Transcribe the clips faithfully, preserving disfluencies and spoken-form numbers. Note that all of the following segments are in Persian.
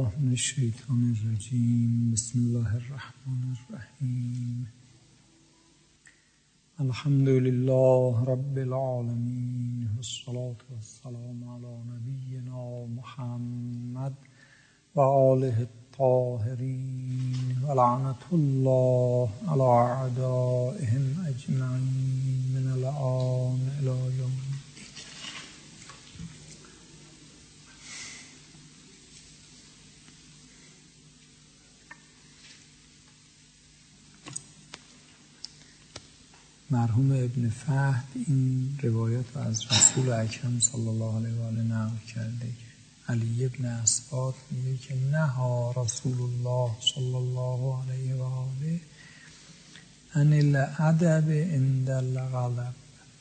بالله من الشیطان الرجیم. بسم الله الرحمن الرحیم. الحمد لله رب العالمین والصلاة والسلام علی نبینا محمد و آله الطاهرین و لعنة الله علی اعدائهم اجمعین من الآن الی یوم. مرحوم ابن فهد این روایت رو از رسول اکرم صلی الله علیه و آله نقل کرده که علی ابن اسباط میگه که نهی رسول الله صلی الله علیه و آله عن الادب عند الغضب.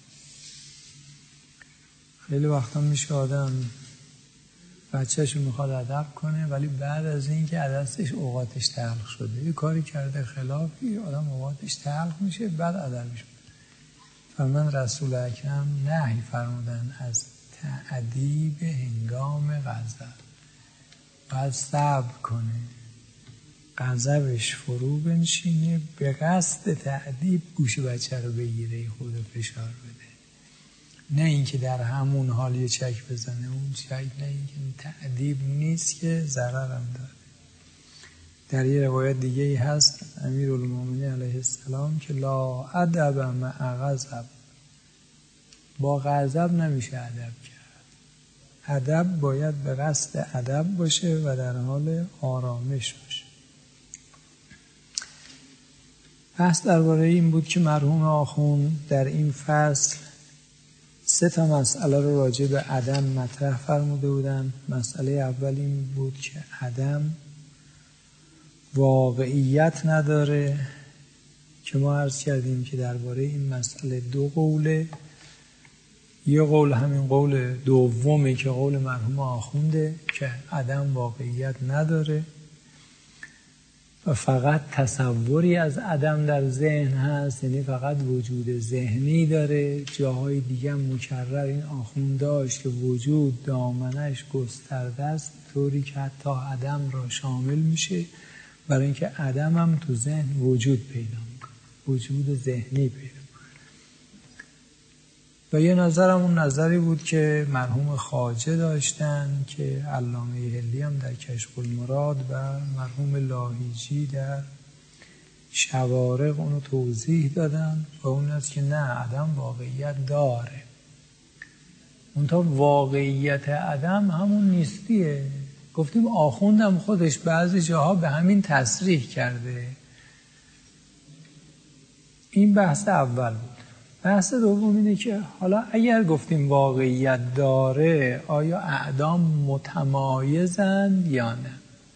خیلی وقتا میشه آدم بچه‌شو میخواد ادب کنه ولی بعد از این که دستش اوقاتش تلخ شده یه کاری کرده خلافی، آدم اوقاتش تلخ میشه بعد ادبش. فرمان رسول اکرم نهی فرمودن از تأدیب هنگام غضب. باید صبر کنه، غضبش فرو بنشینه، به قصد تأدیب گوش بچه رو بگیره، خود فشار بده، نه اینکه در همون حال یه چک بزنه. اون چک نه اینکه تأدیب نیست که ضرر هم داره. در یه روایت دیگه ای هست امیرالمومنین علیه السلام که لا ادب مع غضب، با غضب نمیشه ادب کرد. ادب باید به قصد ادب باشه و در حال آرامش باشه. بحث درباره این بود که مرحوم آخوند در این فصل سه تا مسئله رو راجع به عدم مطرح فرموده بودن. مسئله اول این بود که عدم واقعیت نداره که ما عرض کردیم که درباره این مسئله دو قوله. یه قول همین قول دومی که قول مرحوم آخونده که عدم واقعیت نداره و فقط تصوری از عدم در ذهن هست، یعنی فقط وجود ذهنی داره. جاهای دیگه مکرر این آخوند داشت که وجود دامنش گسترده است طوری که حتی عدم را شامل میشه، برای اینکه عدم هم تو ذهن وجود پیدا میکنه، وجود ذهنی پیدا میکنه. و یه نظرم اون نظری بود که مرحوم خواجه داشتن که علامه هلی هم در کشف المراد و مرحوم لاهیجی در شوارق اونو توضیح دادن و اون است که نه، عدم واقعیت داره. منتها واقعیت عدم همون نیستیه. گفتیم آخوندم خودش بعضی جاها به همین تصریح کرده. این بحث اول بود. بحث دوم اینه که حالا اگر گفتیم واقعیت داره، آیا اعدام متمایزن یا نه؟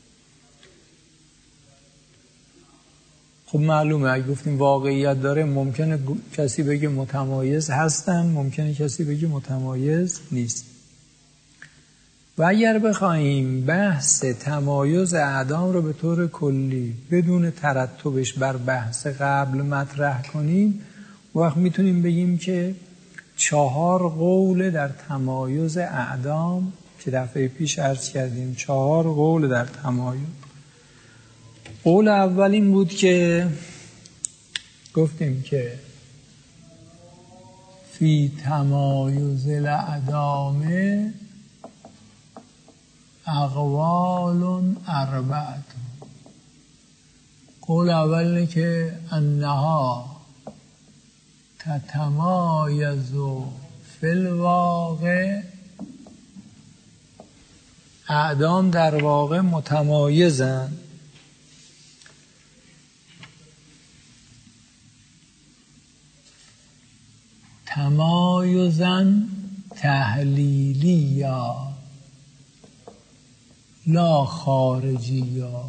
خب معلومه اگه گفتیم واقعیت داره ممکنه کسی بگه متمایز هستن، ممکنه کسی بگه متمایز نیست. و اگر بخوایم بحث تمایز اعدام رو به طور کلی بدون ترتبش بر بحث قبل مطرح کنیم، وقت میتونیم بگیم که چهار قول در تمایز اعدام که دفعه پیش عرض کردیم، چهار قول در تمایز. قول اول این بود که گفتیم که فی تمایز الاعدام اقوال اربعه. قول اول اینه که انها تتمایز فی الواقع، اعدام در واقع متمایزن تمایزن تحلیلیا لا خارجیا.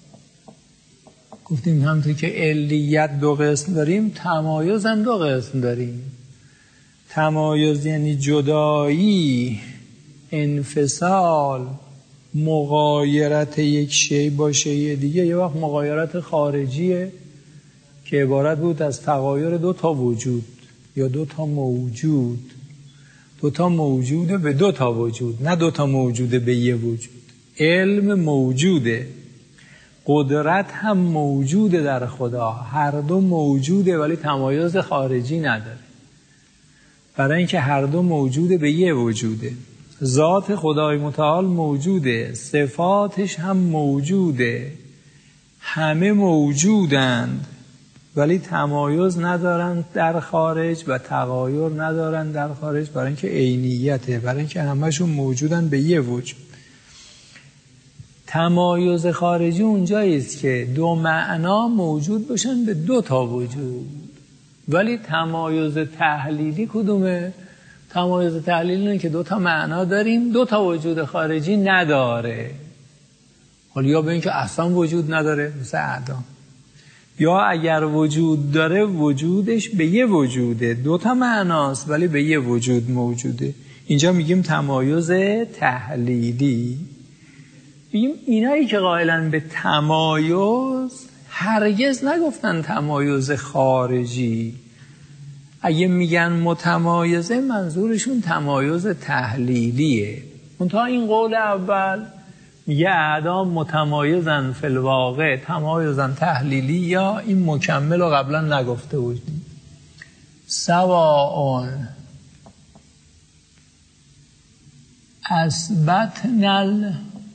گفتیم همونطور که علیت دو قسم داریم، تمایز هم دو قسم داریم. تمایز یعنی جدایی، انفصال، مغایرت یک شی با شی دیگه. یه وقت مغایرت خارجیه که عبارت بود از تغایر دو تا وجود یا دو تا موجود. دو تا موجوده به دو تا وجود، نه دو تا موجوده به یه وجود. علم موجوده، قدرت هم موجوده در خدا، هر دو موجوده ولی تمایز خارجی نداره، برای اینکه هر دو موجوده به یه وجوده. ذات خدای متعال موجوده، صفاتش هم موجوده، همه موجودند ولی تمایز ندارن در خارج و تغایر ندارن در خارج، برای اینکه عینیته، برای اینکه همشون موجودن به یه وجود. تمایز خارجی اونجایی است که دو معنا موجود باشن به دو تا وجود، ولی تمایز تحلیلی کدومه؟ تمایز تحلیلی اینه که دو تا معنا داریم، دو تا وجود خارجی نداره. حالا یا به این که اصلا وجود نداره مثل اعدام، یا اگر وجود داره وجودش به یه وجوده، دو تا معناست ولی به یه وجود موجوده. اینجا میگیم تمایز تحلیلی. میگیم اینایی که قائلن به تمایز هرگز نگفتن تمایز خارجی. اگه میگن متمایزه منظورشون تمایز تحلیلیه. منتها این قول اول میگه اعدام متمایزن فی الواقع، تمایزن تحلیلی، یا این مکمل رو قبلا نگفته بودیم. سواء اثبتنا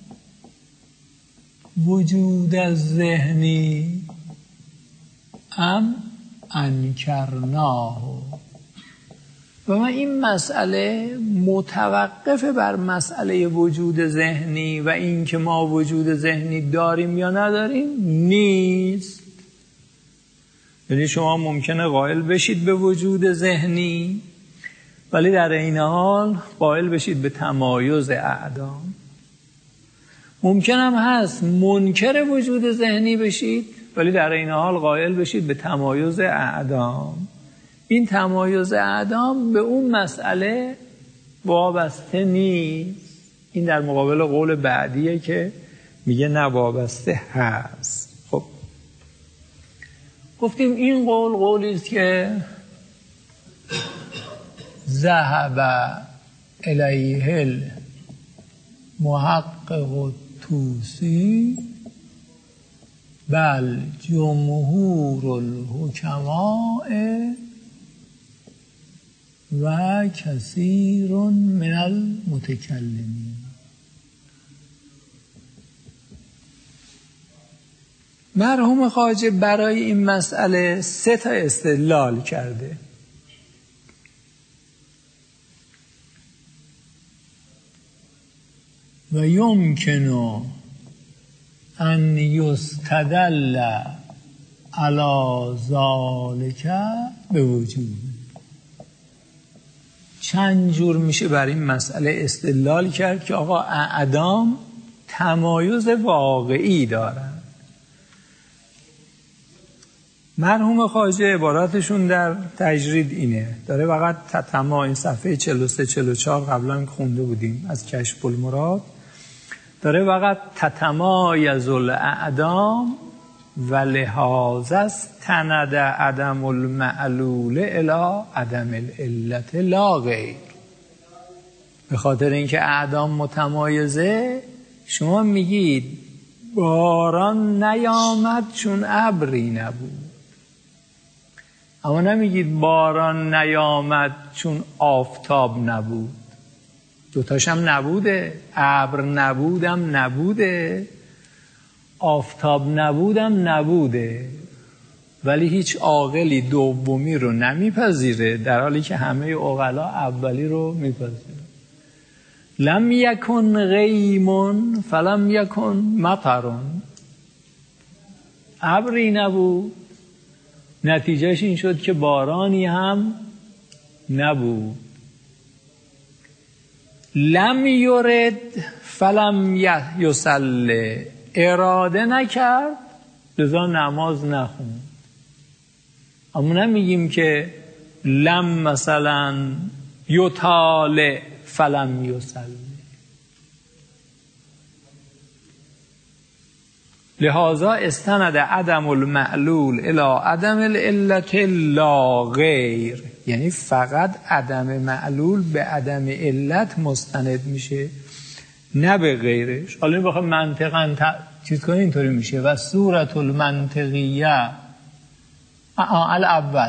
الوجود الذهنی ام انکرناه. و من این مسئله متوقف بر مسئله وجود ذهنی و این که ما وجود ذهنی داریم یا نداریم نیست. یعنی شما ممکنه قائل بشید به وجود ذهنی ولی در این حال قائل بشید به تمایز اعدام. ممکن هم هست منکر وجود ذهنی بشید ولی در این حال قائل بشید به تمایز اعدام. این تمایز اعدام به اون مسئله وابسته نیست. این در مقابل قول بعدیه که میگه نه وابسته هست. خب گفتیم این قول قولی است که ذهب الیه المحقق الطوسی بل جمهور الحکماء و کثیر من المتکلمین. مرحوم خواجه برای این مسئله سه تا استدلال کرده. و یمکن ان یستدل علی ذلک به وجود. چند جور میشه برای این مسئله استدلال کرد که آقا اعدام تمایز واقعی دارن. مرحوم خواجه عباراتشون در تجرید اینه، داره فقط تتما، این صفحه چهل و سه چهل و چهار قبلا که خونده بودیم از کشف المراد، داره فقط تتمایز الاعدام و لهذا استند عدم المعلول الی عدم العلت لا غیر. به خاطر اینکه اعدام متمایزه شما میگید باران نیامد چون ابری نبود، اما نمیگید باران نیامد چون آفتاب نبود. دوتاشم نبوده، ابر نبودم نبوده، آفتاب نبودم نبوده، ولی هیچ عاقلی دومی رو نمیپذیره در حالی که همه عقلا اولی رو میپذیره. لم یکن غیم فلم یکن مطر. ابری نبود، نتیجهش این شد که بارانی هم نبود. لم یرد فلم یصلی، اراده نکرد لذا نماز نخوند. اما نمیگیم که لم مثلا یطالع فلم یصلی. لہذا استند عدم المعلول الی عدم العلت لا غیر، یعنی فقط عدم معلول به عدم علت مستند میشه، نه به غیرش. حالا این بخواه منطقاً تا... چیز کنه اینطوری میشه و صورت المنطقیه الاول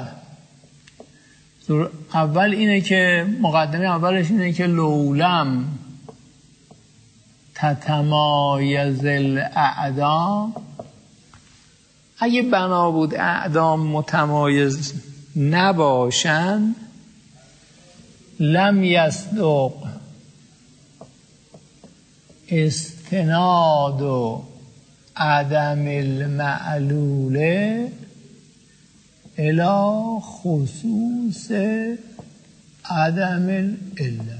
اول اینه که مقدمه اولش اینه که لولم تتمایز الاعدام، اگه بنا بود اعدام متمایز نباشن لم یصدق استناد و عدم المعلول الی خصوص عدم العله.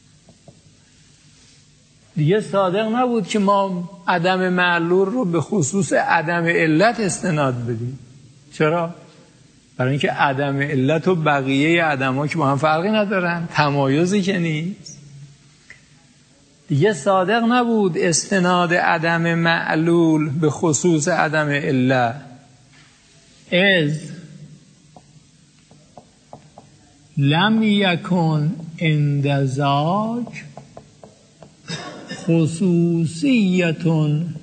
دیگه صادق نبود که ما عدم معلول رو به خصوص عدم علت استناد بدیم. چرا؟ برای اینکه عدم علت و بقیه عدم‌ها که با هم فرقی ندارن، تمایزی که نیست. دیگه صادق نبود استناد عدم معلول به خصوص عدم علت، از لم یکن عند ذاک خصوصیتون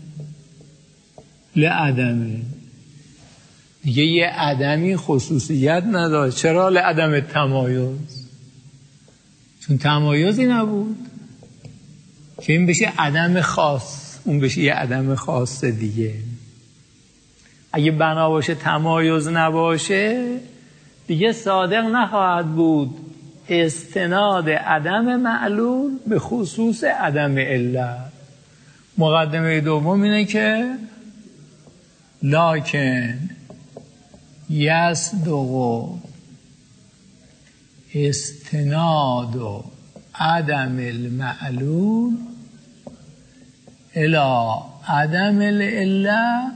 لعدمه. دیگه یه عدمی خصوصیت نداشت. چرا؟ لعدم تمایز، چون تمایزی نبود که این بشه عدم خاص، اون بشه یه عدم خاص دیگه. اگه بنا باشه تمایز نباشه دیگه صادق نخواهد بود استناد عدم معلول به خصوص عدم علت. مقدمه دوم اینه که لکن یصدق استناد و عدم المعلول الی عدم العله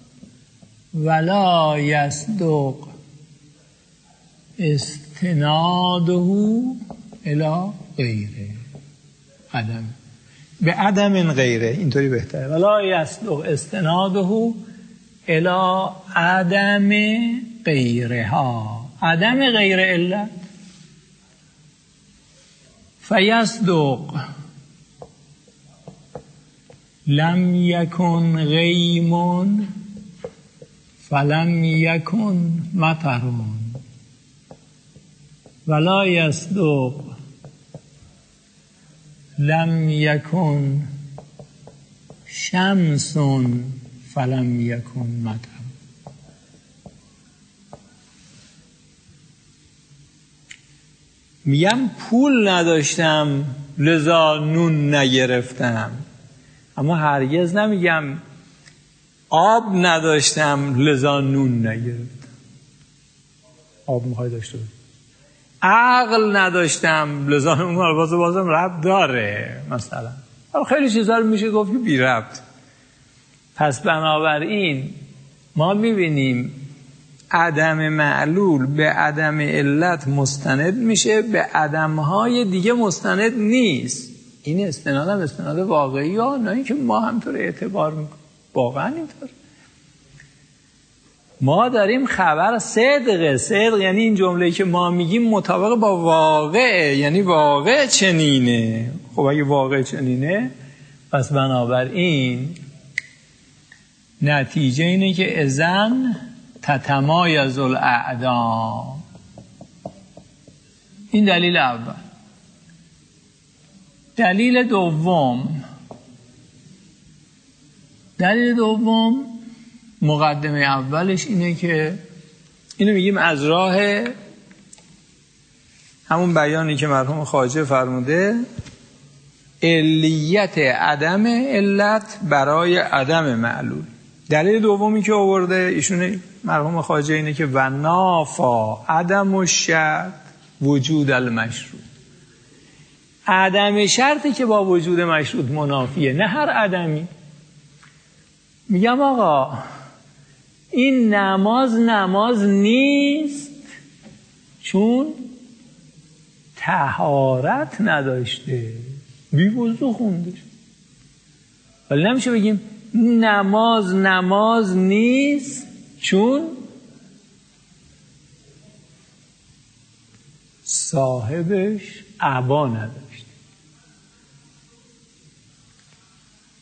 ولا یصدق استناده الی غیره. عدم به عدم غیره، اینطوری بهتره. ولا یصدق استناده الی عدم غیرها، عدم غیر علت. فیصدق لم یکن غیمون فلم یکن مطرون ولا یصدق لم یکن شمس فلم یکن مطر. میگم پول نداشتم لذا نون نگرفتم، اما هرگز نمیگم آب نداشتم لذا نون نگرفتم. آب میخوای داشته باشی. عقل نداشتم لذا اون باز بازم ربط داره. مثلا خیلی چیزا رو میشه گفت که بی ربط. پس بنابراین ما میبینیم عدم معلول به عدم علت مستند میشه، به عدمهای دیگه مستند نیست. این استناد هم استناد واقعی ها، نه اینکه ما همطور اعتبار میکنیم. واقعا اینطور ما داریم خبر صدقه. صدق یعنی این جمله‌ای که ما میگیم مطابق با واقع، یعنی واقع چنینه. خب اگه واقع چنینه پس بنابراین نتیجه اینه که اذن تتمایز الاعدام. این دلیل اول. دلیل دوم دلیل دوم مقدمه اولش اینه که اینو میگیم از راه همون بیانی که مرحوم خواجه فرموده، علیت عدم علت برای عدم معلول. دلیل دومی که آورده ایشون مرحوم خواجه اینه که و نافا عدم الشرط وجود المشروط. عدم شرطی که با وجود مشروط منافیه، نه هر عدمی. میگم آقا این نماز نماز نیست چون طهارت نداشته، بی وضو خونده. ولی نمیشه بگیم نماز نماز نیست چون صاحبش عبا نداشته.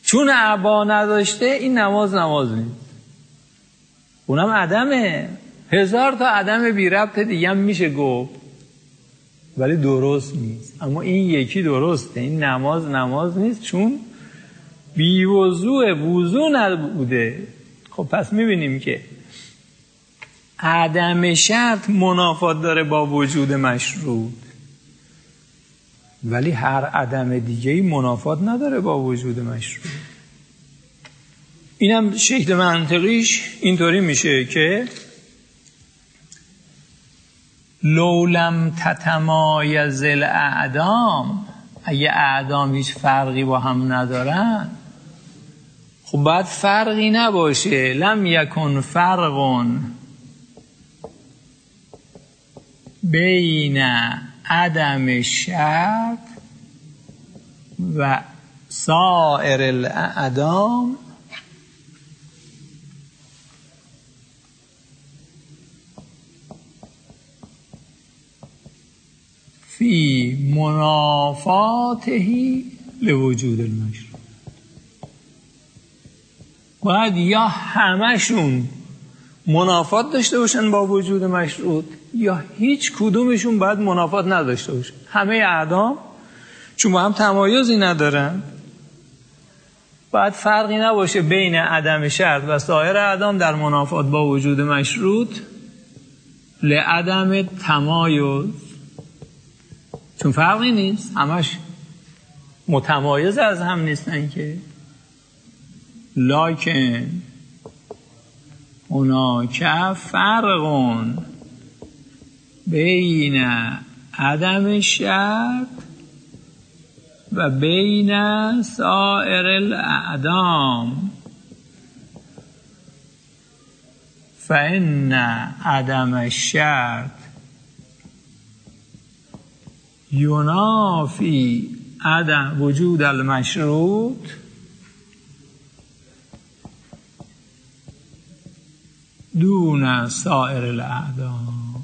چون ابا نداشته این نماز نماز نیست، اونم عدمه. هزار تا عدم بی ربط دیگه هم میشه گفت ولی درست نیست. اما این یکی درسته، این نماز نماز نیست چون بی وضوع وضو نبوده. خب پس میبینیم که عدم شرط منافات داره با وجود مشروط، ولی هر عدم دیگه‌ای منافات نداره با وجود مشروط. اینم شکل منطقیش اینطوری میشه که لولم تتمایز الاعدام، اگه اعدام هیچ فرقی با هم ندارن خب باید فرقی نباشه. لم یکن فرقون بین عدم شرط و سایر الاعدام فی منافاته لوجود المشروط. باید یا همشون منافات داشته باشن با وجود مشروط یا هیچ کدومشون باید منافات نداشته باشن. همه اعدام چون با هم تمایزی ندارن باید فرقی نباشه بین عدم شرط و سایر اعدام در منافات با وجود مشروط لعدم تمایز، چون فرقی نیست، همش متمایز از هم نیستن که. لکن هناک فرقون بین عدم شرط و بین سایر الاعدام فإن عدم الشرط ینافی عدم وجود المشروط دون سایر الاعدام.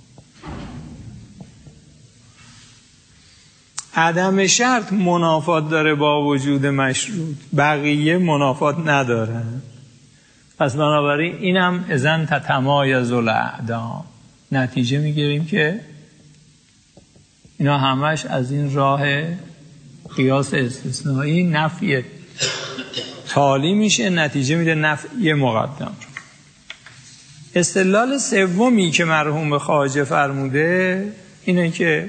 عدم شرط منافات داره با وجود مشروط، بقیه منافات ندارن. پس بنابراین اینم اذن تتمایز الاعدام. نتیجه میگیریم که اینا همش از این راه قیاس استثنایی نفی تالی میشه، نتیجه میده نفی مقدم. استدلال سومی که مرحوم خواجه فرموده اینه که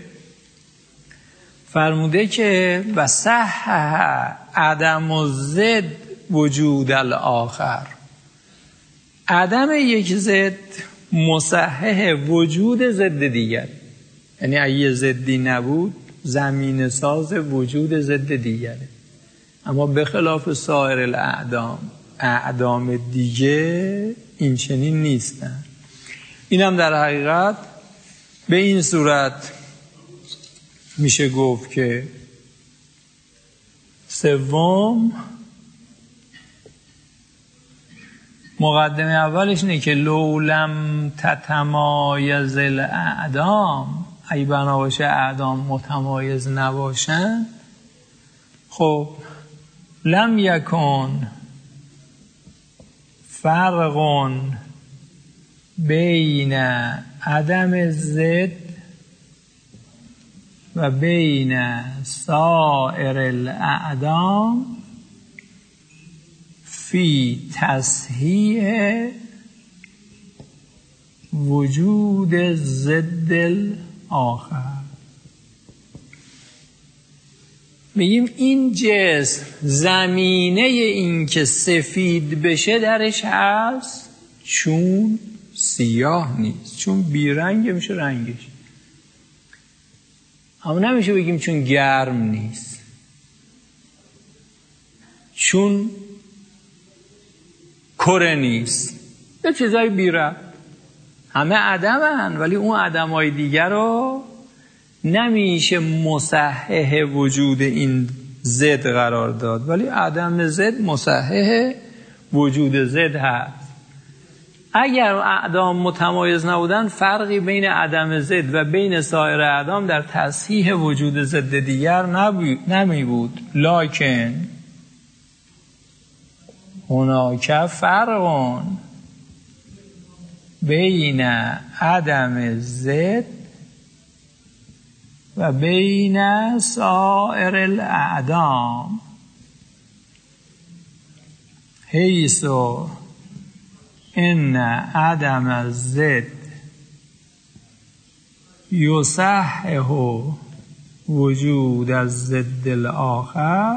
فرموده که و صح عدم الضد وجود الاخر، عدم یک ضد مصحح وجود ضد دیگر. یعنی اگه ضدی نبود زمین ساز وجود ضد دیگره، اما به خلاف سایر الاعدام اعدام دیگه این چنین نیستن. اینم در حقیقت به این صورت میشه گفت که سوم مقدمه اولش اینه که لولم تتمایز الاعدام، اگه بنا باشه اعدام متمایز نباشن خب لم یکن فرقون بین عدم ضد و بین سایر الاعدام فی تصحیح وجود ضد الاخر. میگیم این جسم زمینه این که سفید بشه درش هست چون سیاه نیست، چون بیرنگ میشه رنگش. اما نمیشه بگیم چون گرم نیست، چون کره نیست، یه چیزای بیرنگ. همه عدمن ولی اون عدمای دیگر رو نمیشه مصحح وجود این ضد قرار داد، ولی عدم ضد مصحح وجود ضد هست. اگر اعدام متمایز نبودن فرقی بین عدم ضد و بین سایر اعدام در تصحیح وجود ضد دیگر نمی بود. لکن هناک فرق بین عدم ضد و بین سایر الاعدام حیث ان عدم الضد یصحح وجود الضد الاخر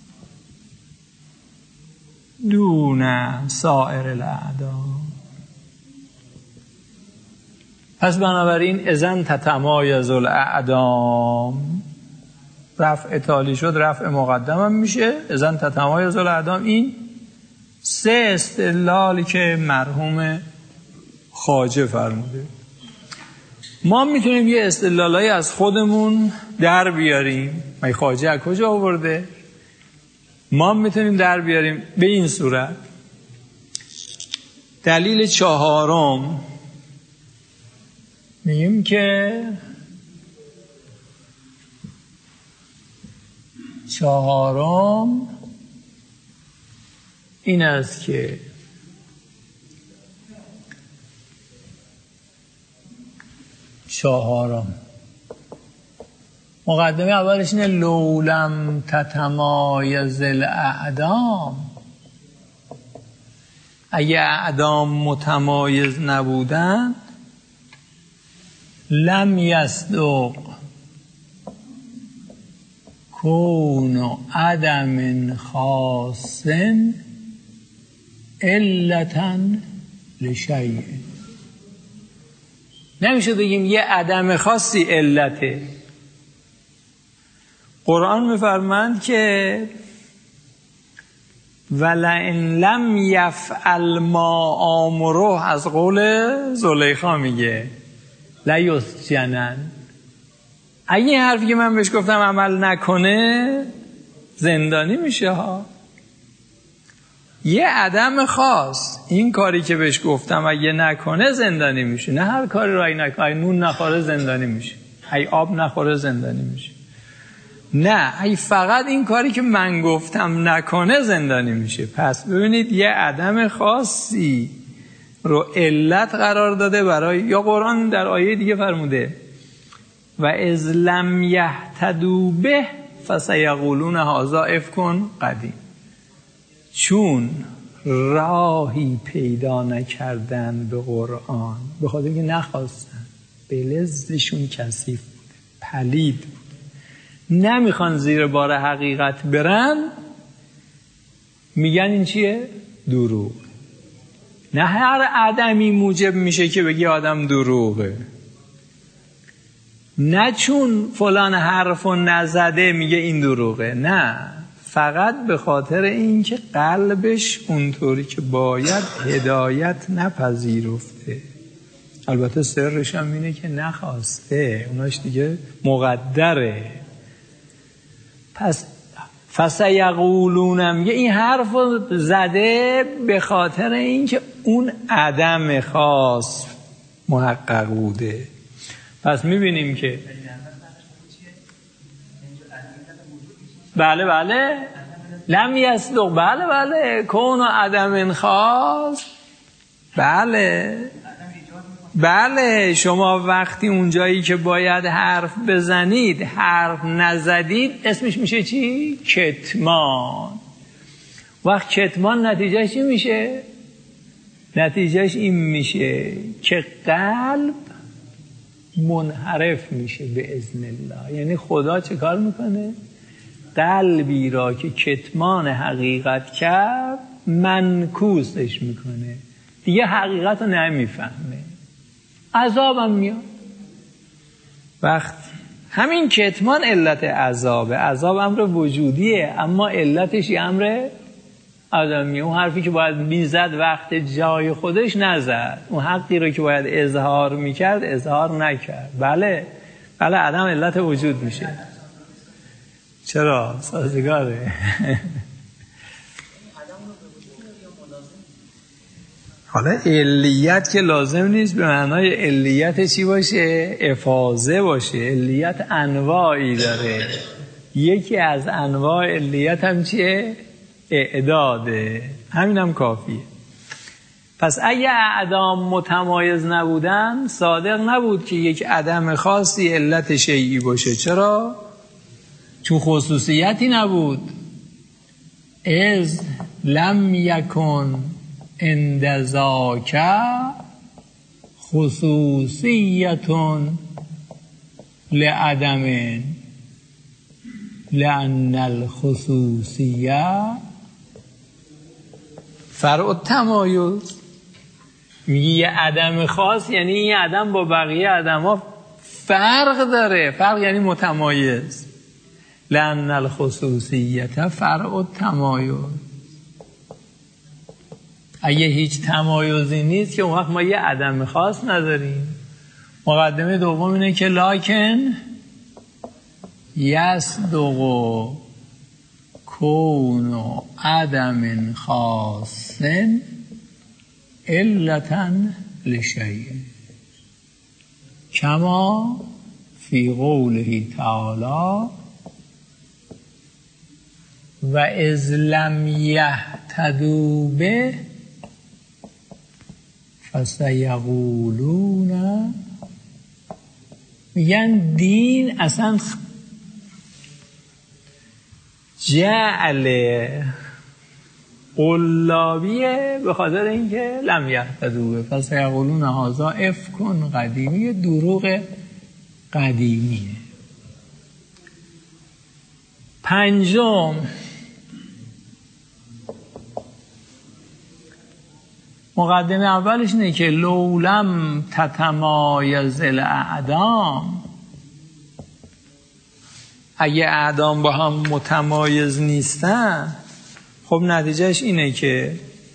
دون سایر الاعدام. پس بنابراین اذن تتمایز الاعدام، رفع تالی شد رفع مقدم هم میشه. اذن تتمایز الاعدام، این سه استدلالی که مرحوم خواجه فرموده. ما میتونیم یه استدلالایی از خودمون در بیاریم. مگه خواجه از کجا آورده؟ ما میتونیم در بیاریم به این صورت. دلیل چهارم میگیم که چهارم این است که چهارم مقدمه اولش اینه لولم تتمایز الاعدام، اگه اعدام متمایز نبودن لم یصدق کون عدم خاص علتا لشیء. نمیشه بگیم یه عدم خاصی علته. قرآن میفرماند که ولئن لم یفعل ما آمره، از قول زلیخا میگه لیسجنن، اگه این حرفی که من بهش گفتم عمل نکنه زندانی میشه ها. یه عدم خاص، این کاری که بهش گفتم اگه نکنه زندانی میشه. نه هر کاری رو اگه نکنه، اگه نون نخوره زندانی میشه، اگه آب نخوره زندانی میشه. نه، اگه فقط این کاری که من گفتم نکنه زندانی میشه. پس ببینید یه عدم خاصی رو علت قرار داده برای، یا قرآن در آیه دیگه فرموده و اذ لم یهتدوا به فسیقولون هذا افک قدیم، چون راهی پیدا نکردن به قرآن، به خاطر اینکه نخواستن، به لذشون کثیف بوده، پلید بوده، نمیخوان زیر بار حقیقت برن، میگن این چیه؟ دروغ. نه هر عدمی موجب میشه که بگی آدم دروغه، نه چون فلان حرفو نزده میگه این دروغه، نه، فقط به خاطر این که قلبش اونطوری که باید هدایت نپذیرفته. البته سرش هم اینه که نخواسته، اوناش دیگه مقدره. پس فسیقولونم یه این حرف زده به خاطر این که اون عدم خاص محقق بوده. پس میبینیم که بله بله لم یصدق، بله بله کون و عدم خاص، بله بله. شما وقتی اون جایی که باید حرف بزنید حرف نزدید اسمش میشه چی؟ کتمان. وقت کتمان نتیجهش چی میشه؟ نتیجهش این میشه که قلب منحرف میشه به اذن الله. یعنی خدا چه کار میکنه؟ قلبی را که کتمان حقیقت کرد منکوسش میکنه، دیگه حقیقت رو نمیفهمه، عذابم میاد. وقت همین کتمان علت عذابه. عذاب امر وجودیه، اما علتش یه امر آدمیه. اون حرفی که باید میزد وقت جای خودش نزد، اون حقی رو که باید اظهار میکرد اظهار نکرد. بله بله عدم علت وجود میشه. چرا؟ سازگاره. حالا علیت که لازم نیست به معنای علیت چی باشه؟ افاضه باشه. علیت انواعی داره. یکی از انواع علیت هم چیه؟ اعداده. همینم کافیه. پس اگه اعدام متمایز نبودن صادق نبود که یک عدم خاصی علت شیئی باشه. چرا؟ چون خصوصیتی نبود. از لم یکن عند ذاک خصوصیتون لعدم لأن الخصوصیه فرع التمایز. میگه یه عدم خاص یعنی این عدم با بقیه عدم ها فرق داره. فرق یعنی متمایز. لأن الخصوصیت فرع التمایز. اگه هیچ تمایزی نیست که اون وقت ما یه عدم خاص نداریم. مقدمه دوم اینه که لکن یصدق کون عدم خاص علتا لشیء کما فی قوله تعالی و اذ لم یهتدوا به فسیقولون. میگن دین اصلا جعل قلابیه به خاطر اینکه لم یهتدوا به فسیقولون هذا افک قدیمی، دروغ قدیمیه. پنجم، مقدمه اولش اینه که لولم تتمایز الاعدام، اگه اعدام با هم متمایز نیستن خب نتیجهش اینه که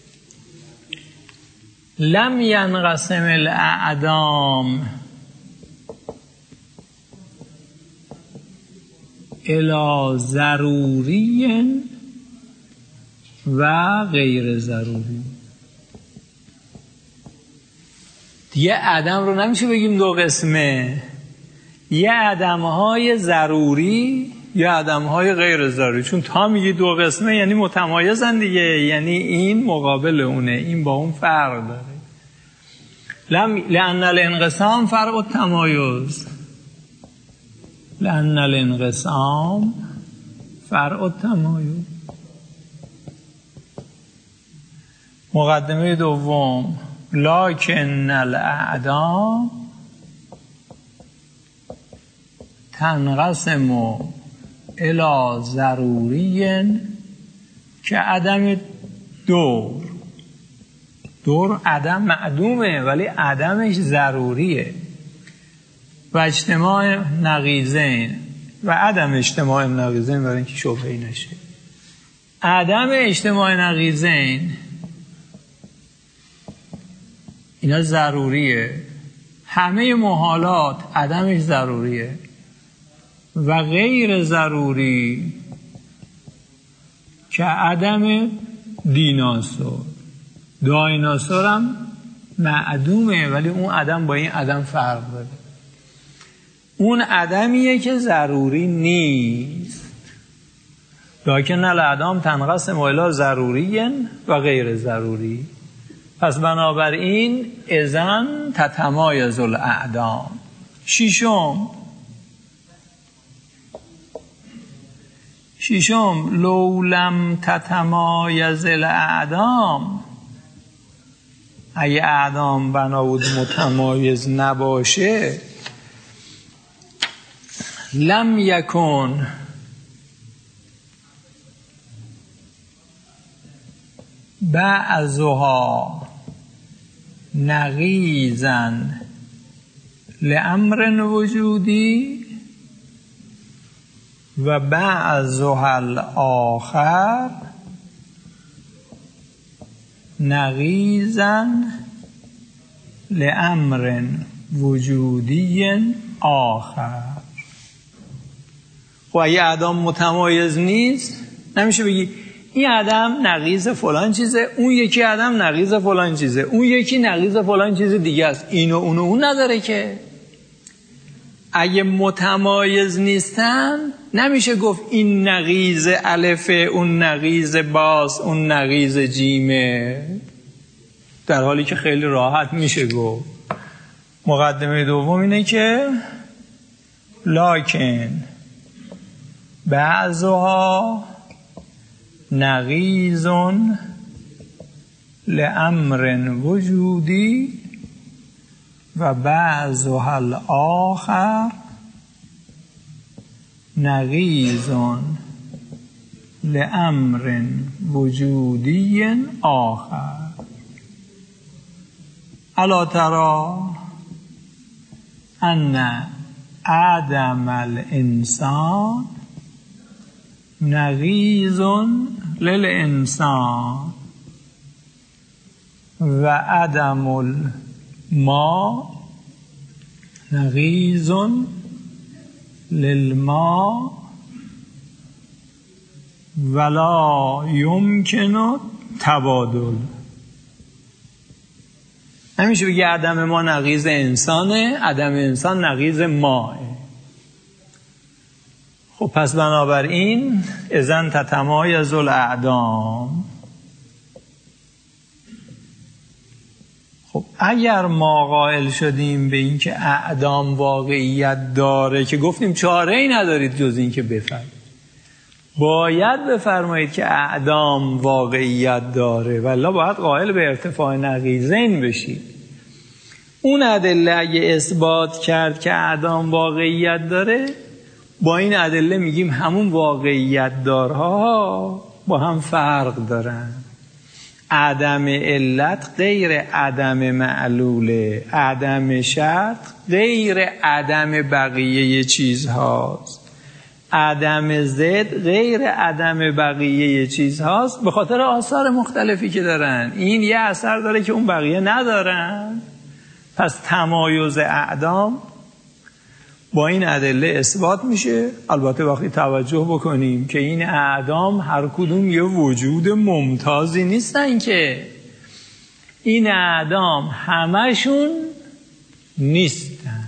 لم ینقسم الاعدام الی ضروری و غیر ضروری. یه عدم رو نمیشه بگیم دو قسمه، یه عدم‌های ضروری یا عدم‌های غیر ضروری. چون تا میگی دو قسمه یعنی متمایزن دیگه، یعنی این مقابل اونه، این با اون فرق داره. لم لأن الانقسام فرع التمایز، لأن الانقسام فرع التمایز. مقدمه دوم لکن الاعدام تنقسم الی ضروری که عدم دور. دور عدم معدومه ولی عدمش ضروریه. و اجتماع نقیضین و عدم اجتماع نقیضین برای اینکه شبهه‌ای نشه. عدم اجتماع نقیضین اینا ضروریه، همه محالات عدمش ضروریه. و غیر ضروری که عدم دیناسور. دایناسور هم معدومه ولی اون عدم با این عدم فرق داره. اون عدمیه که ضروری نیست. لکن الاعدام تنقسم الی ضروری و غیر ضروری. پس بنابراین اذن تتمایز الاعدام. ششم ششم لو لم تتمایز الاعدام، اگه اعدام بنابود متمایز نباشه، لم یکن بعضها نقیضا لامر وجودی و بعضها الاخر نقیضا لامر وجودی آخر. خب اگه اعدام متمایز نیست نمیشه بگی این عدم نقیض فلان چیزه، اون یکی عدم نقیض فلان چیزه، اون یکی نقیض فلان چیز دیگه است. اینو اونو اون نداره که. اگه متمایز نیستن نمیشه گفت این نقیض الفه، اون نقیض باس، اون نقیض جیمه، در حالی که خیلی راحت میشه گفت. مقدمه دوم اینه که لکن بعضها نقیض لامر وجودی و بعضها الاخر نقیض لامر وجودی آخر. الا ترى ان عدم الانسان نقیض للانسان و عدم الما نقیض للما ولا یمکن تبادل. نمیشه بگی عدم ما نقیض انسانه، عدم انسان نقیض ماه. خب پس بنابراین اذن تتمایز الاعدام. خب اگر ما قائل شدیم به این که اعدام واقعیت داره، که گفتیم چاره ای ندارید جز این که بفرمایید، باید بفرمایید که اعدام واقعیت داره، والله باید قائل به ارتفاع نقیضین بشید. اون ادله اگه اثبات کرد که اعدام واقعیت داره، با این ادله میگیم همون واقعیت دارها با هم فرق دارن. عدم علت غیر عدم معلوله، عدم شرط غیر عدم بقیه چیزهاست، عدم ضد غیر عدم بقیه چیزهاست، به خاطر آثار مختلفی که دارن. این یه اثر داره که اون بقیه ندارن. پس تمایز اعدام با این ادله اثبات میشه. البته وقتی توجه بکنیم که این اعدام هر کدوم یه وجود ممتازی نیستن، که این اعدام همشون نیستن.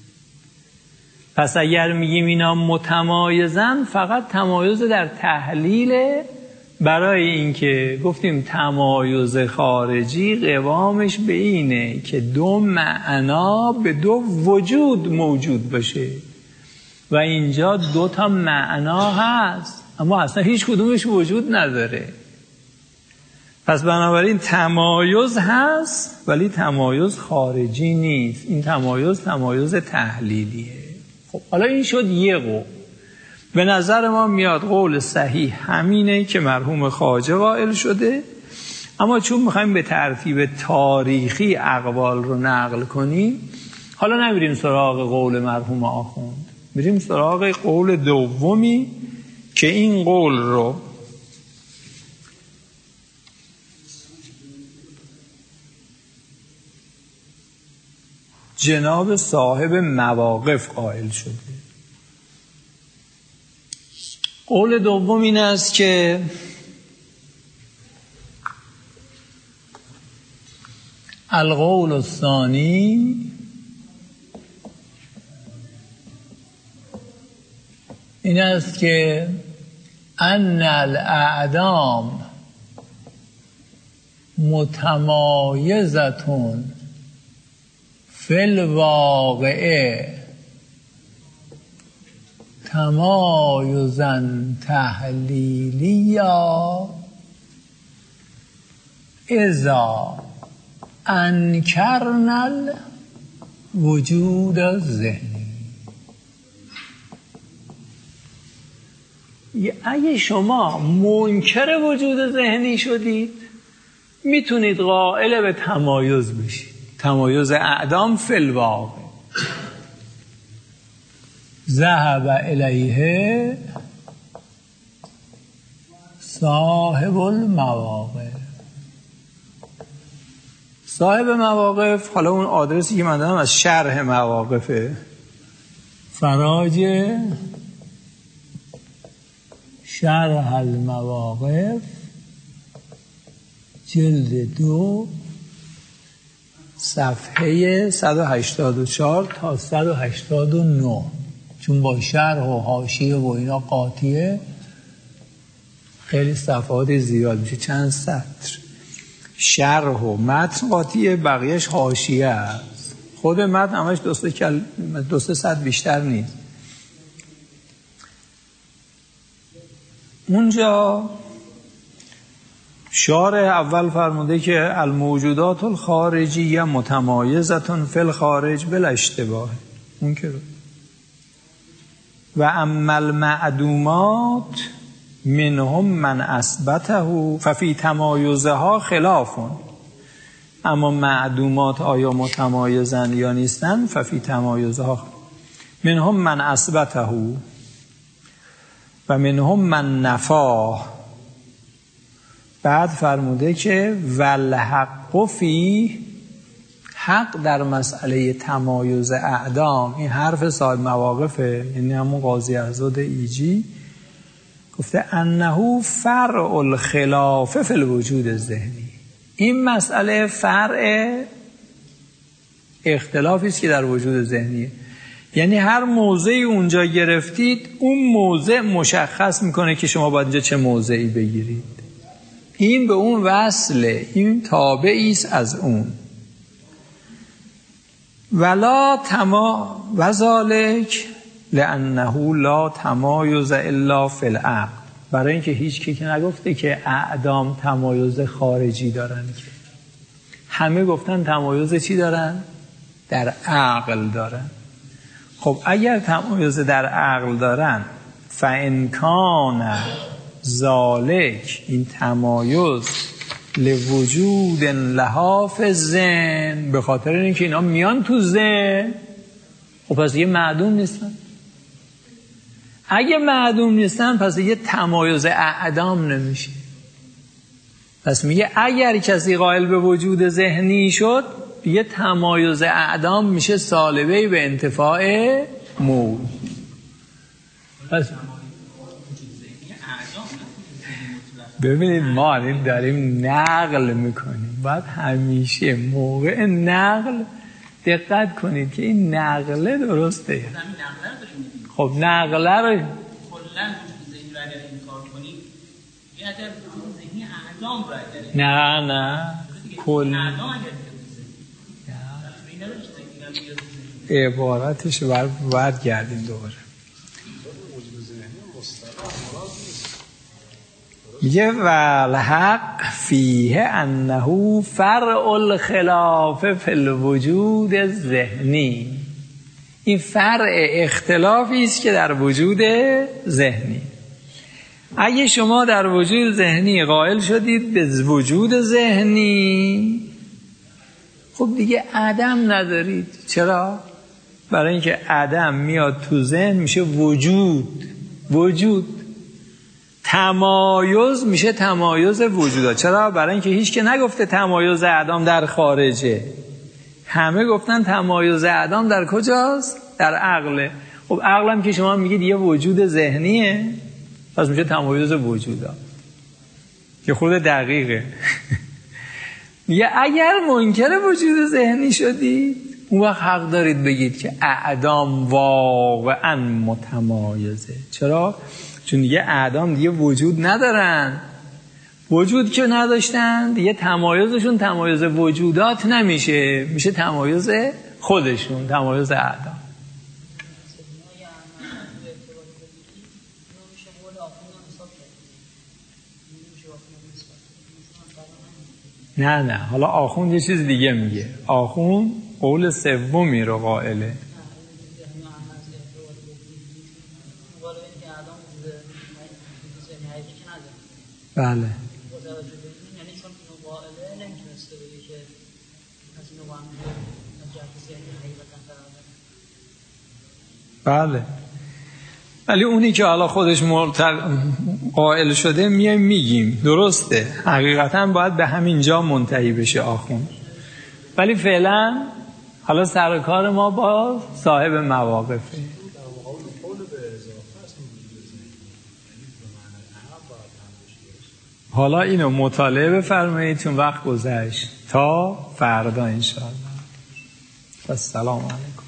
پس اگر میگیم اینا متمایزن، فقط تمایز در تحلیل، برای اینکه گفتیم تمایز خارجی قوامش به اینه که دو معنا به دو وجود موجود باشه و اینجا دو تا معنا هست اما اصلا هیچ کدومش وجود نداره. پس بنابراین تمایز هست ولی تمایز خارجی نیست، این تمایز تمایز تحلیلیه. خب حالا این شد یه قول. به نظر ما میاد قول صحیح همینه که مرحوم خواجه قائل شده، اما چون میخوایم به ترتیب تاریخی اقوال رو نقل کنیم، حالا نمیریم سراغ قول مرحوم آخوند، میریم سراغ قول دومی که این قول رو جناب صاحب مواقف قائل شده. قول دوم این است که القول الثانی این است که ان الاعدام متمایزتون فی الواقع تمایزن تحلیلیا اذا انکرنا الوجود الذهنی. اگه شما منکر وجود ذهنی شدید، میتونید قائل به تمایز بشید، تمایز اعدام فی الواقع. ذهب الیه صاحب المواقف. صاحب مواقف، حالا اون آدرسی که من دادم از شرح مواقفه، فراج شرح المواقف جلد دو صفحه صد و هشتاد و چهار تا صد و هشتاد و نه، چون با شرح و حاشیه و اینا قاطیه خیلی صفحات زیاد میشه، چند سطر شرح و متن قاطیه، بقیهش حاشیه است. خود متن همش دو سه کل دو سه صد بیشتر نیست. اونجا شارح اول فرموده که الموجودات الخارجیه متمایزتون فی الخارج بلا اشتباه، اون که و اما المعدومات منهم من اثبته ففی تمایزها خلافون. اما معدومات آیا متمایزن یا نیستن؟ ففی تمایزها منهم من اثبته و منهم من نفاه. بعد فرموده که والحق فی، حق در مسئله تمایز اعدام، این حرف صاحب مواقفه، یعنی همون قاضی احزاد ایجی گفته انه فرع الخلاف فی الوجود ذهنی. این مسئله فرع اختلافی است که در وجود ذهنیه، یعنی هر موضعی اونجا گرفتید اون موضع مشخص میکنه که شما باید اینجا چه موضعی بگیرید. این به اون وصله، این تابعی است از اون. ولا تما وذالک لانه لا تمایز الا فی العقل. برای اینکه هیچ کی که نگفته که اعدام تمایز خارجی دارن، که همه گفتن تمایز چی دارن؟ در عقل دارن. خب اگر تمایز در عقل دارن، فان کان ذالک، این تمایز لوجود لها فی الذهن، به خاطر اینکه اینا میان تو ذهن، خب پس یه معدوم نیستن. اگه معدوم نیستن پس یه تمایز اعدام نمیشه. پس میگه اگر کسی قائل به وجود ذهنی شد، یه تمایز اعدام میشه سالبه به انتفاع موج. پس ببینید ما داریم نقل میکنیم، باید همیشه موقع نقل دقت کنید که این نقله درسته. خب نقله رو کلا وجود ذهنی رو اگر انکار کنیم، یه عدد وجود ذهنی اعدام رو اگر نه نه کل اعدام اگر عبارتش رو باید گردیم دوباره. میگه والحق فیه انه فرع الخلاف فی الوجود ذهنی. این فرع اختلافی است که در وجود ذهنی. اگه شما در وجود ذهنی قائل شدید به وجود ذهنی، خب دیگه عدم ندارید. چرا؟ برای اینکه عدم میاد تو ذهن میشه وجود. وجود تمایز میشه تمایز وجودات. چرا؟ برای اینکه هیچ که نگفته تمایز اعدام در خارجه، همه گفتن تمایز اعدام در کجاست؟ در عقله. خب عقلم که شما میگید یه وجود ذهنیه، پس میشه تمایز وجودات که خود دقیقه. میگه اگر منکر وجود ذهنی شدید، اون وقت حق دارید بگید که اعدام واقعا متمایزه. چرا؟ چون دیگه اعدام دیگه وجود ندارن. وجود که نداشتن دیگه تمایزشون تمایز وجودات نمیشه، میشه تمایز خودشون، تمایز اعدام. نه نه حالا آخوند یه چیز دیگه میگه. آخوند قول سومی رو قائله. بله بله ولی اونی که حالا خودش مرتق... قائل شده میایم میگیم درسته، حقیقتا باید به همین جا منتهی بشه آخوند. ولی فعلا حالا سر کار ما با صاحب مواقفه. حالا اینو مطالعه بفرمایید چون وقت گذشت تا فردا انشاءالله. و السلام علیکم.